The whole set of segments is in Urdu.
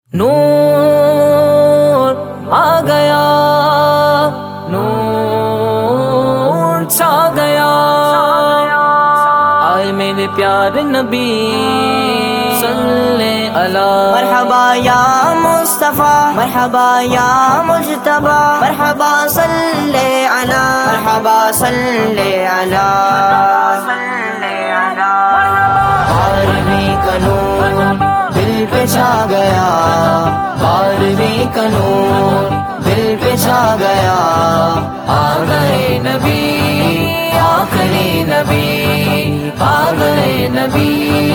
نور آ گیا، نور چھا گیا، آئے میرے پیارے نبی صلی اللہ۔ مرحبا یا مصطفیٰ، مرحبا یا مجتبی، مرحبا صلی علی، مرحبا صلی علی۔ بارہویں کا نور دل پہ چھا گیا، بارہویں کا نور دل پہ چھا گیا، آ گئے نبی آخری نبی، آ گئے نبی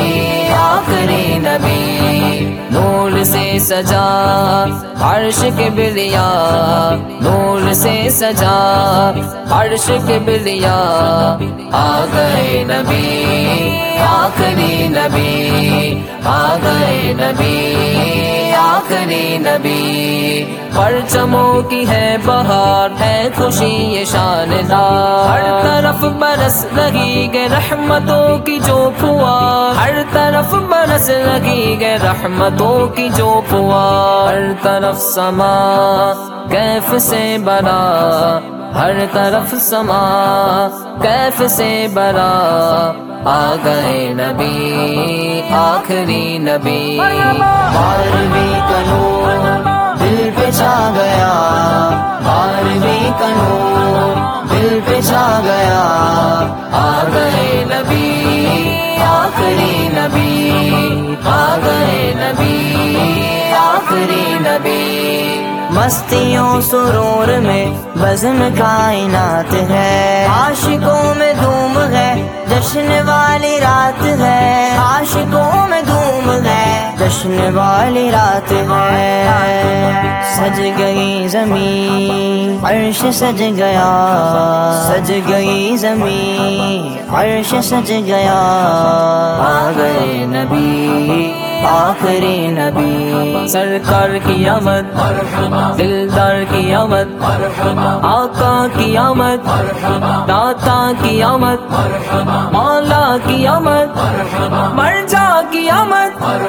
آخری نبی۔ نور سے سجا عرش کے بلیا، نور سے سجا عرش کے بلیا، آ گئے نبی آخری نبی، آ گئے نبی آخری نبی۔ پرچموں کی ہے بہار، ہے خوشی یہ شاندار، ہر طرف برس رہی ہے رحمتوں کی جو پھوار، ہر طرف برس رہی ہے رحمتوں کی جو پھوار، ہر طرف سما کیف سے برا، ہر طرف سما کیف سے برا، آ گئے نبی آخری نبی۔ بارہویں کا نور دل پہ چھا گیا، بارہویں کا نور دل پہ چھا گیا، آ گئے نبی آخری نبی، آ گئے نبی آخری نبی۔ مستیوں سرور میں بزم کائنات ہے، عاشقوں میں دھوم ہے جشن والی رات ہے، عاشقوں میں دھوم ہے جشن والی رات ہے۔ سج گئی زمین عرش سج گیا، سج گئی زمین عرش سج گیا، آ گئے نبی آخری نبی۔ سرکار کی آمد، دلدار کی آمد، آقا کی آمد، داتا کی آمد، مولا کی آمد، مرجا کی آمد۔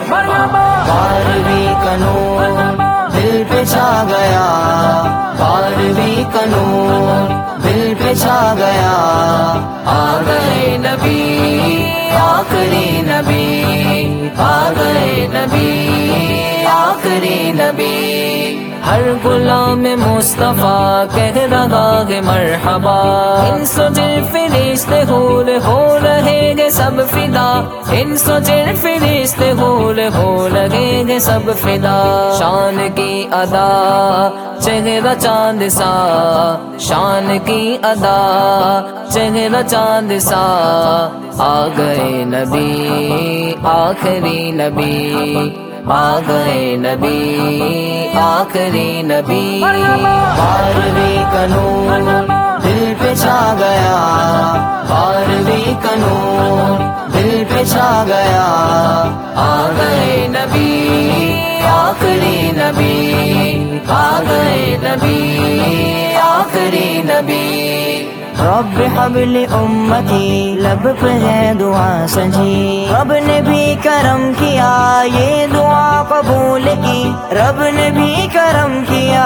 بارہویں کا نور دل پہ چھا گیا، بارہویں کا نور دل پہ چھا گیا، آ گئے نبی آخری نبی، آ گئے نبی آخری نبی۔ ہر غلام مصطفیٰ کہہ رہا ہے مرحبا، انس و جن فرشتے ہو رہے گے سب فدا، انس و جن فرشتے ہو رہے گے سب فدا۔ شان کی ادا چہرہ چاند سا، شان کی ادا چہرہ چاند سا، آ گئے نبی آخری نبی، آ گئے نبی آخری نبی۔ بارہویں کا نور دل پہ چھا گیا، بارہویں کا نور دل پہ چھا گیا، آ گئے نبی آخری نبی، آ گئے نبی آخری نبی۔ رب حبل امتی لب پہ ہے دعا سجی، رب نے بھی کرم کیا یہ دعا قبول کی، رب نے بھی کرم کیا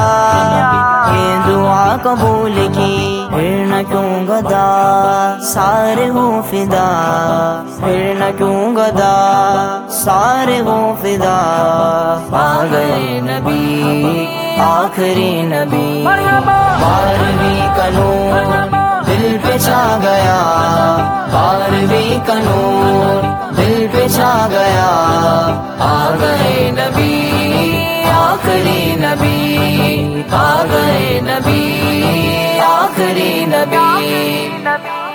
یہ دعا قبول کی۔ پھر نہ کیوں گدا سارے ہو فدا، پھر نہ کیوں گدا سارے ہو فدا، آ گئے نبی آخری نبی۔ بارہویں کا نور دل پہ چھا گیا، بارہویں کا نور دل پہ چھا گیا، آ گئے نبی آخری نبی، آ گئے نبی آخری نبی۔